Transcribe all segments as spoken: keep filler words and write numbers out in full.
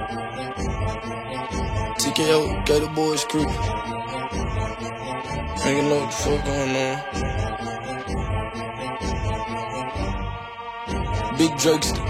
T K O, Gator Boys crew. Nigga know what the fuck going on. Big Drakester.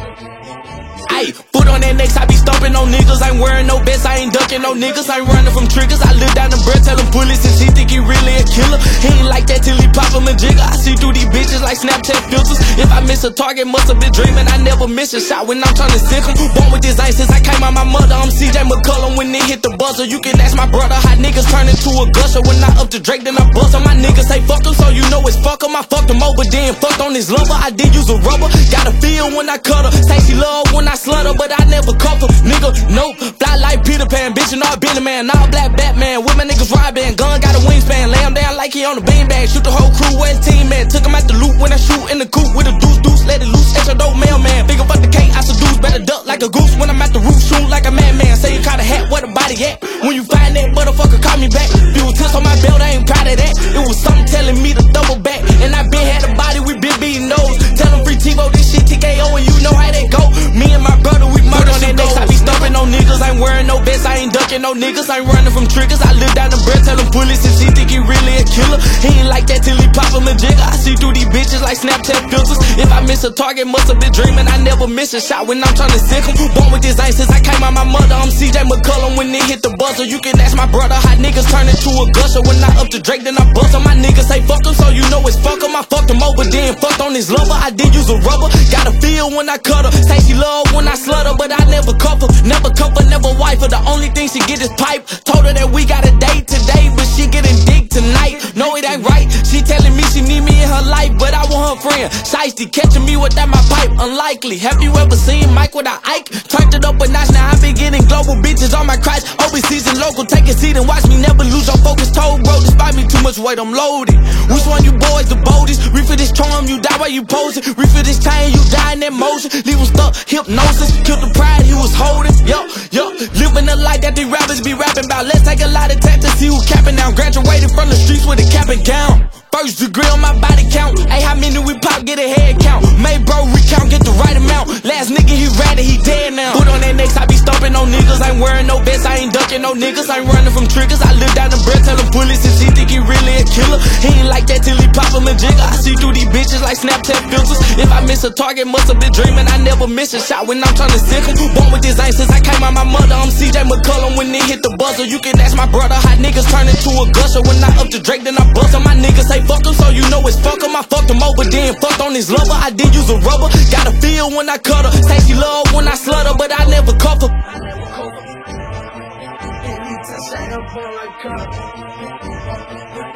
Ayy, foot on that next, I be stomping on niggas. Ain't wearing no vest, I ain't ducking no niggas. Ain't running from triggers. I look down the breath, tell him pull it since he think he really a killer. He ain't like that till he pop him a jigger. I see through these bitches like Snapchat filters. If I miss a target, must have been dreaming. I never miss a shot when I'm trying to sick him. Born with this ice since I came out my mother. I'm C J McCullum when they hit the buzzer. You can ask my brother how niggas turn into a gusher. When I up to Drake, then I bust him. My niggas say fuck him, so you know it's fuck him. I fucked him over, then fucked on his lover. I did use a rubber. Got a feel when I cut her. Say she love when I slutter, but I never cuff her. Nigga, nope. Fly like Peter Pan, bitch, and all Billy Man. All black Batman, with my niggas ride band. Gun got a wingspan, lay him down like he on a beanbag. Shoot the whole crew, west team man. Took him out the loop when I shoot in the coop with a deuce deuce. Let it loose, extra dope mailman. Big up the cake, I seduce. Better duck like a goose when I'm at the roof. Shoot like a madman. Say you caught a hat, where the body at? When you find that motherfucker, call me back. Few tips on my belt, I ain't proud of that. It was something telling me to double back. And I been had a body with big beating nose. Tell him free T-Bo, this shit T K O, and you know how that go. Me and my brother, we murder on that next. I be stomping on niggas, ain't wearing no vest, I ain't ducking no niggas, ain't running from triggers. I look down the breath, tell him pull it since he think he really a killer. He ain't like that till he pop him a jigger. I see through these bitches like Snapchat filters. If I miss a target, must have been dreaming. I never miss a shot when I'm trying to sick him. Born with this ice since I came out my mother. I'm C J McCullum when they hit the buzzer. You can ask my brother how niggas turn into a gusher. When I up to Drake, then I bust him. My niggas say fuck him, so you know it's fuck him. I fucked him over, then fucked on his lover. I did use a rubber. Got a feel when I cut her. Say she love when I slutter, but I never cuff her. Never cuff her, never wife her. The only thing she get is pipe. Told her that we got a date today, but she getting dick tonight. No, it ain't right. She telling me she need me in her life, but I want her friend. Shiesty catching me without my pipe, unlikely. Have you ever seen Mike without Ike? Turned it up a notch, now I be getting global bitches on my crotch. Overseas and local, take a seat and watch me never lose your focus. Told bro, despite me too much weight, I'm loaded. Which one you boys the boldest? Reef for this charm, you die while you posing. Reef for this chain, you die in that motion. Leave him stuck, hypnosis. Killed the pride he was holding. Yo, yo, living the life that these rappers be rapping about. Let's take a lot of time to see who capping now. Graduated from the streets with a cap and gown. First degree on my body count. Hey, how many we pop, get a head count. Made bro recount, get the right amount. Last nigga he ratted, he dead now. Put on that next, I be stomping on niggas. Ain't wearing no vest, I ain't ducking no niggas. Ain't running from triggers. I look down the breath, tell him pull it since he think he really a killer. He ain't like that till he pop him a jigger. I see through these bitches like Snapchat filters. If I miss a target, must have been dreaming. I never miss a shot when I'm trying to sick him. Born with this ice since I came out my mother. I'm C J McCullum when they hit the buzzer. You can ask my brother how niggas turn into a gusher. When I up to Drake, then I bust him. My niggas say fuck him, so you know it's fuck him. I fucked him over, then fucked on his lover. I did use a rubber. Got a feel when I cut her. Say she love when I slutter, but I never cuff her. Anytime I up on like